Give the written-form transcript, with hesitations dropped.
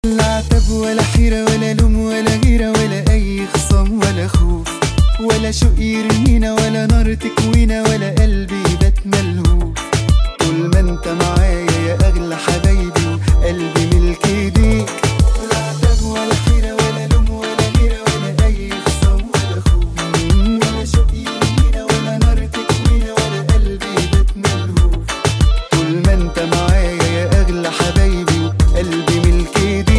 لا عتب ولا حيرة ولا لوم ولا غيرة ولا أي خصام ولا خوف، ولا شوق يرمينا ولا نار تكوينا ولا